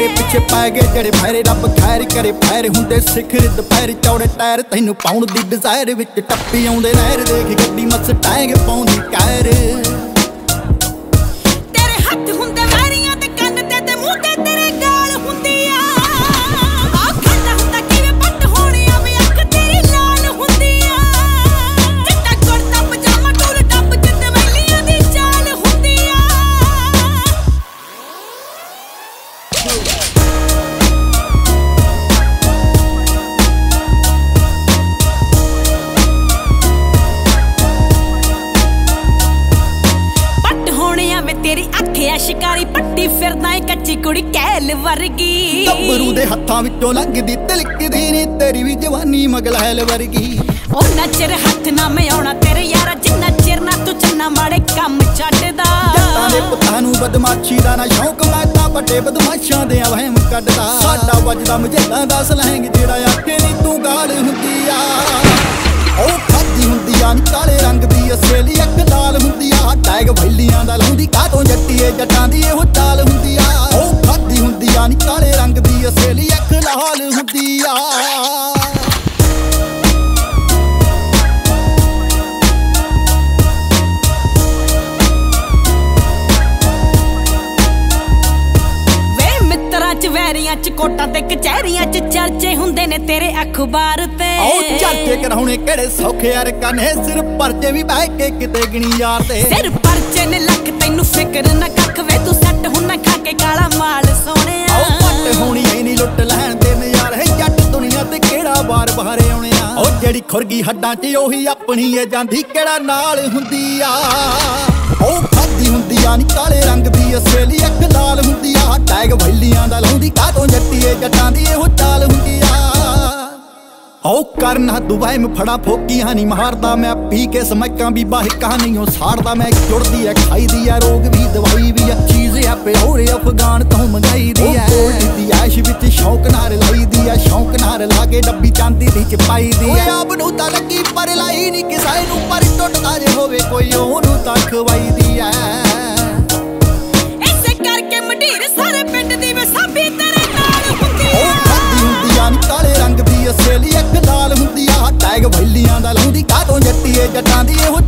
ਪਿੱਛੇ ਪੈ ਗਏ ਜਿਹੜੇ ਫੈਰੇ ਰੱਬ ਖੈਰ ਕਰੇ ਫੈਰ ਹੁੰਦੇ ਸਿਖਰ ਦੁਪਹਿਰ ਚੌੜੇ ਟਾਇਰ ਤੈਨੂੰ ਪਾਉਣ ਦੀ ਡਿਜ਼ਾਇਰ ਵਿੱਚ ਟੱਪੀ ਆਉਂਦੇ ਨਹਿਰ ਦੇਖ ਗੱਡੀ ਮਸਟੈਂਗ ਪਾਉਂਦੀ ਕਹਿਰ ਤੇਰੇ ਹੱਥ ਹੁੰਦੇ ਵੈਰੀਆਂ ਤੇ ਕੰਨ ਤੇ ਮੂੰਹ ਤੇ ਤੇਰੇ ਗਾਲ ਹੁੰਦੀ ਆ ਆ ਖਾਂਦਾ ਹੁੰਦਾ ਕਿਵੇਂ ਪੱਟ ਹੋਣੇ ਆ ਵੀ ਅੱਖ ਤੇਰੀ ਲਾਲ ਹੁੰਦੀ ਆ ਚਿੱਟਾ ਕੁੜਤਾ ਪਜਾਮਾ ਟੂਲ ਟੱਪ ਜਿੱਦ ਵੈਲੀਆਂ ਦੀ ਚਾਲ ਹੁੰਦੀ ਆ ਤੇਰੀ ਅੱਖਿਆ ਸ਼ਿਕਾਰੀ ਪੱਟੀ ਫਿਰਦਾ ਏ ਕੱਚੀ ਕੁੜੀ ਕੈਲ ਵਰਗੀ ਗੱਭਰੂ ਦੇ ਹੱਥਾਂ ਵਿੱਚੋਂ ਲੰਘਦੀ ਤਿਲਕਦੀ ਨੀ ਤੇਰੀ ਵੀ ਜਵਾਨੀ ਮਗਲੈਲ ਵਰਗੀ ਉਹਨਾਂ ਚਿਰ ਹੱਥ ਨਾ ਮੈਂ ਆਉਣਾ ਤੇਰੇ ਯਾਰਾ ਜਿੰਨਾ ਚਿਰ ਨਾ ਤੂੰ ਚੰਨਾ ਮਾੜੇ ਕੰਮ ਛੱਡਦਾ ਜੱਟਾਂ ਦੇ ਪੁੱਤਾਂ ਨੂੰ ਬਦਮਾਸ਼ੀ ਦਾ ਨਾ ਸ਼ੌਂਕ ਮੈਂ ਤਾਂ ਵੱਡੇ ਬਦਮਾਸ਼ਾਂ ਦੇ ਵਹਿਮ ਕੱਢਦਾ ਸਾਡਾ ਵੱਜਦਾ ਮਝੇਲਾਂ ਦਾ ਸਲੈਂਗ ਜਿਹੜਾ ਆਖੇ ਨੀ ਤੂੰ ਗਾਲ ਹੁੰਦੀ ਆ ਉਹ ਖਾਦੀ ਹੁੰਦੀ ਆ ਨੀ ਕਾਲੇ ਰੰਗ ਦੀ ਅਸੇਲੀ ਅੱਖ ਲਾਲ ਹੁੰਦੀ ਆ ਟੈਗ ਵੈਲੀਆਂ ਦਾ ਲਾਉਂਦੀ ਕਾਹਤੋਂ ਜੱਟੀਏ ਜੱਟਾਂ ਦੀ ਇਹੋ ਚਾਲ ਹੁੰਦੀ ਆ ਉਹ ਖਾਦੀ ਹੁੰਦੀ ਆ ਨੀ ਕਾਲੇ ਰੰਗ ਦੀ ਅਸੇਲੀ ਅੱਖ ਲਾਲ ਹੁੰਦੀ ਆ ਵੈਰੀਆਂ ਚ ਕੋਟਾਂ ਤੇ ਕਚਹਿਰੀਆਂ ਚ ਚਰਚੇ ਹੁੰਦੇ ਨੇ ਤੇਰੇ ਅਖਬਾਰ ਤੇ ਉਹ ਚਰਚੇ ਕਰਾਉਣੇ ਕਿਹੜੇ ਸੌਖੇ ਯਾਰ ਕਨੇ ਸਿਰ ਪਰਚੇ ਵੀ ਬਹਿ ਕੇ ਕਿਤੇ ਗਣੀ ਯਾਰ ਤੇ ਸਿਰ ਪਰਚੇ ਨੇ ਲੱਖ ਤੈਨੂੰ ਫਿਕਰ ਨਾ ਕੱਖ ਵੇ ਤੂੰ ਸੱਟ ਹੁਣਾ ਖਾ ਕੇ ਕਾਲਾ ਮਾਲ ਸੋਹਣਿਆ ਉਹ ਪੱਟ ਹੋਣੀ ਐ ਨੀ ਲੁੱਟ ਲੈਣ ਦੇ ਨਜ਼ਾਰ ਹੈ ਜੱਟ ਦੁਨੀਆ ਤੇ ਕਿਹੜਾ ਬਾਰ ਬਾਹਰੇ ਆਉਣੇ ਆ ਉਹ ਜਿਹੜੀ ਖੁਰਗੀ ਹੱਡਾਂ 'ਚ ਉਹੀ ਆਪਣੀ ਏ ਜਾਂਦੀ ਕਿਹੜਾ ਨਾਲ ਹੁੰਦੀ ਆ ਉਹ ਖਾਦੀ ਹੁੰਦੀ ਆ ਨੀ ਕਾਲੇ ਰੰਗ ਦੀ ਅਸੇਲੀ ਅੱਖ ਲਾਲ ਹੁੰਦੀ ਆ ਟੈਗ ਵੈਲੀਆਂ ਦਾ ਲਾਉਂਦੀ ਕਾਹਤੋਂ ਜੱਟੀਏ ਜੱਟਾਂ ਦੀ ਇਹੋ ਚਾਲ ਹੁੰਦੀ ਆ ਉਹ ਕਰਨਾ ਦੁਬਈ ਮੈਂ ਫੜਾ ਫੋਕੀਆਂ ਨਹੀਂ ਮਾਰਦਾ ਮੈਂ ਪੀ ਕੇ ਸਮੈਕਾਂ ਵੀ ਬਾਹਿਕਾਂ ਨਹੀਂ ਉਹ ਸਾੜਦਾ ਮੈਂ ਜੁੜਦੀ ਐ ਖਾਈਦੀ ਆ ਰੋਗ ਵੀ ਦਵਾਈ ਵੀ ਆ ਚੀਜ਼ ਆ ਪਿਓਰੇ ਅਫਗਾਨ ਤੋਂ ਮੰਗਾਈ ਦੀ ਐ ਦੀ ਐਸ਼ ਵਿੱਚ ਸ਼ੌਕ ਨਾਲ ਲਾਈਦੀ ਆ ਸ਼ੌਕ ਨਾਲ ਲਾ ਕੇ ਡੱਬੀ ਚਾਂਦੀ ਦੀ ਚ ਪਾਈ ਦੀ ਐ ਆਪ ਨੂੰ ਤਾਂ ਲੱਗੀ ਪਰ ਲਾਈ ਨਹੀਂ ਕਿਸੇ ਨੂੰ ਪਰ ਟੁੱਟਦਾ ਜੇ ਹੋਵੇ ਕੋਈ ਉਹਨੂੰ ਤਾਂ ਖਵਾਈ ਦੀ ਐ ਇਸੇ ਕਰਕੇ ਮੰਡੀਰ ਸਾਰੇ ਪਿੰਡ ਦੀ ਵਸਾਬੀ ਤੇਰੇ ਨਾਲ ਹੁੰਦੀ ਆ ਉਹ ਖਾਦੀ ਹੁੰਦੀ ਆ ਨੀ ਕਾਲੇ ਰੰਗ ਦੀ ਅਸੇਲੀ ਅੱਖ ਲਾਲ ਹੁੰਦੀ ਆ ਟੈਗ ਵੈਲੀਆਂ ਦਾ ਲਾਉਂਦੀ ਕਾਹਤੋਂ ਜੱਟੀਏ ਜੱਟਾਂ ਦੀ ਇਹੋ